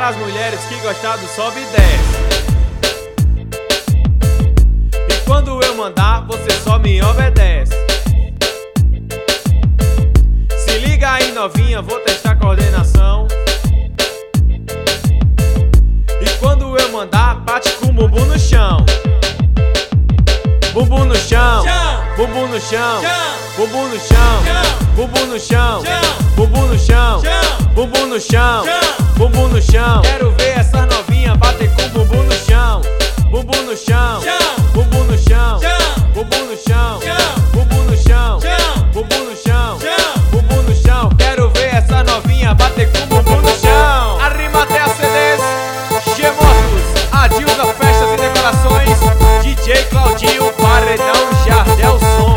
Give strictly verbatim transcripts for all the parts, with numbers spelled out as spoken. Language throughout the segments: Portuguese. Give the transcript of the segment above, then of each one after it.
para as mulheres que gostam do sobe e desce. E quando eu mandar, você só me obedece. Se liga aí, novinha, vou testar a coordenação. E quando eu mandar, bate com o bumbum no chão. Bumbum no chão, bumbum no chão, bumbum no chão, bumbum no chão, bumbum no chão, bumbum no chão, bumbum no chão. Quero ver essa novinha bater com o bumbum no chão. Bumbum no chão, bumbum no chão, bumbum no chão, bumbum no chão, bumbum no chão, bumbum no chão. Quero ver essa novinha bater com o bumbum no chão. Arrima até a C Ds, G-Motos, Adilza Festas e Decorações, D J Claudinho, Paredão Jardel Som.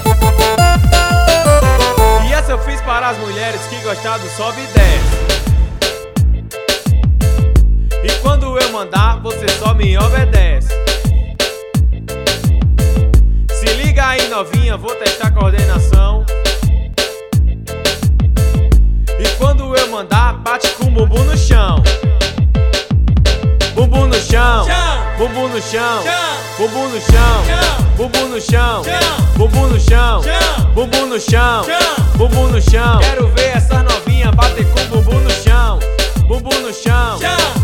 E essa eu fiz para as mulheres que gostam do sobe e desce. E quando eu mandar, você só me obedece. Se liga aí, novinha, vou testar a coordenação. E quando eu mandar, bate com o bumbum no chão. Bumbum no chão, bumbum no chão, bumbum no chão, bumbum no chão, bumbum no chão, bumbum no chão, bumbum no chão. Quero ver essa novinha bater com o bumbum no chão. Bumbum no chão,